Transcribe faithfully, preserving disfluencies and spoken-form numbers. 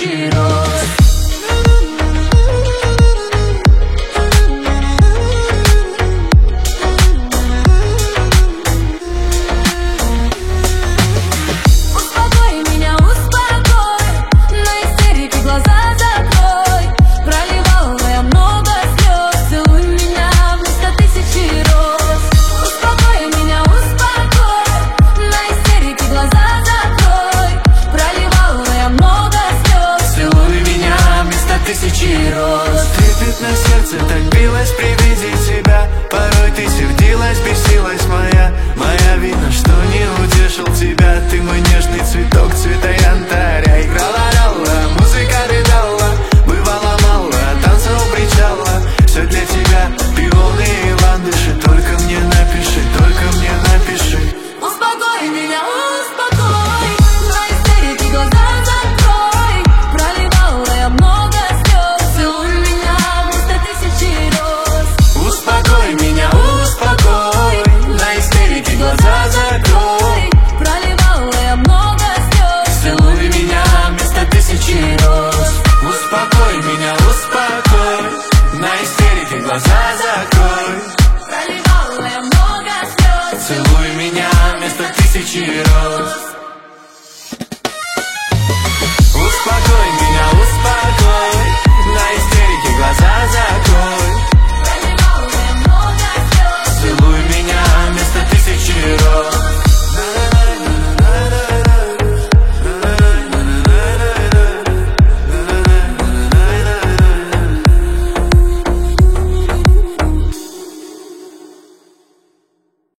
тысячи роз. Трепет на сердце, так билось при виде тебя. Порой ты сердилась, бесилась моя. Моя вина, что не утешил тебя. Ты мой нежный цветок, цвета янтаря. Играла ралла, музыка рыдала. Бывало мало, танца у причала. Все для тебя, пионы и ландыши. Только мне напиши, только мне напиши. Успокой меня, успокой. На истерике глаза закрой. Проливала я много слез. Целуй меня вместо тысячи роз. Успокой меня, успокой. На истерике глаза закрой. Проливала я много слез. Целуй меня вместо тысячи роз. Успокой меня, успокой. На истерике глаза закрой.